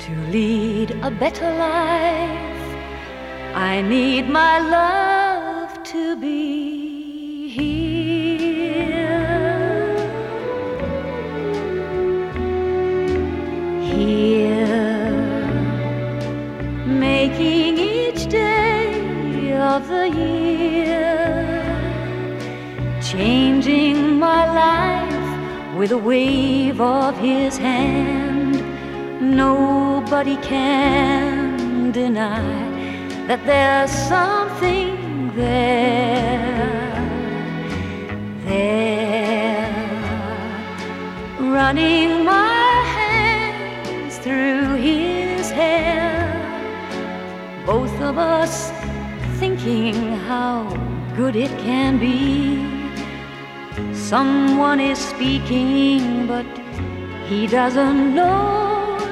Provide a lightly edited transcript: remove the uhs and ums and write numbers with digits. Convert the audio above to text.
To lead a better life, I need my love to be here. Here, making each day of the year, changing my life with a wave of his hand. Nobody can deny that there's something there, running my hands through his hair, both of us thinking how good it can be. Someone is speaking, but he doesn't know